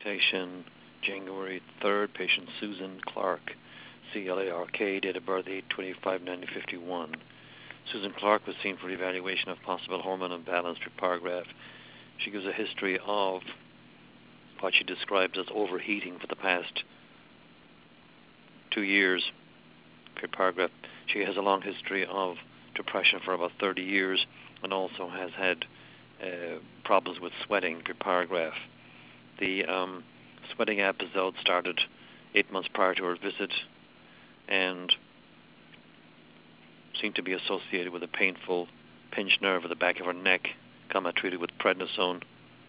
Dictation, January 3rd, patient Susan Clark, C-L-A-R-K, date of birth 8/25/1951. Susan Clark was seen for evaluation of possible hormone imbalance per paragraph. She gives a history of what she describes as overheating for the past 2 years per paragraph. She has a long history of depression for about 30 years and also has had problems with sweating per paragraph. The sweating episode started 8 months prior to her visit and seemed to be associated with a painful pinched nerve at the back of her neck, treated with prednisone.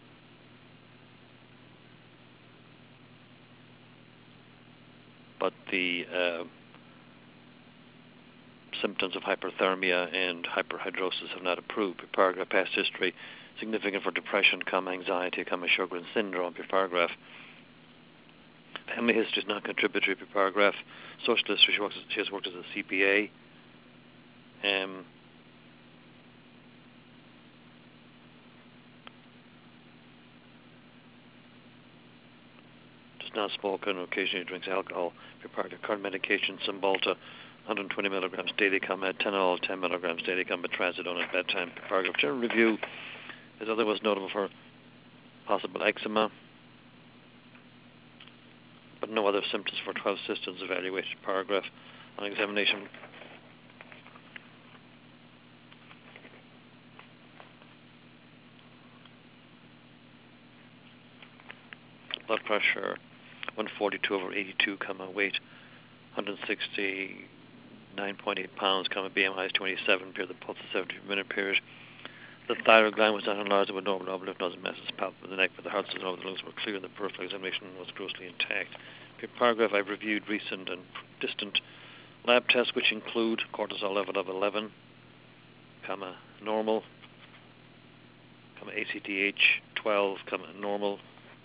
But the symptoms of hyperthermia and hyperhidrosis have not improved. Per paragraph, past history, significant for depression, anxiety, Sjogren's syndrome, per paragraph. Family history is not contributory, per paragraph. Social history, she has worked as a CPA. Does not smoke and occasionally drinks alcohol. Per paragraph, current medication, Cymbalta, 120 milligrams daily, Atenolol, 10 milligrams daily, trazodone at bedtime. Per paragraph, general review is otherwise notable for possible eczema, but no other symptoms for 12 systems evaluated. Paragraph. On examination, blood pressure 142/82, weight 169.8 pounds, BMI is 27, period, the pulse is 70-minute period. The thyroid gland was not enlarged with normal lymph masses palpable in the neck, but the heart cells over the lungs were clear and the peripheral examination was grossly intact. Per paragraph, I've reviewed recent and distant lab tests, which include cortisol level of 11, normal, ACTH 12, normal,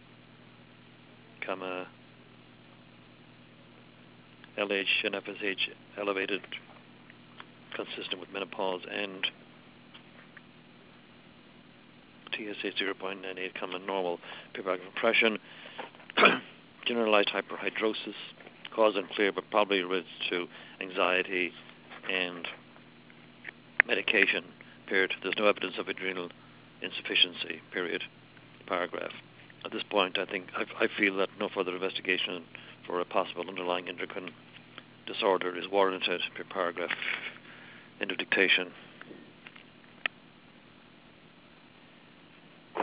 LH and FSH elevated, consistent with menopause, and TSH 0.98, normal. Per paragraph, impression, generalized hyperhidrosis, cause unclear, but probably relates to anxiety and medication, period. There's no evidence of adrenal insufficiency, period. Paragraph. At this point, I feel that no further investigation for a possible underlying endocrine disorder is warranted, per paragraph. End of dictation.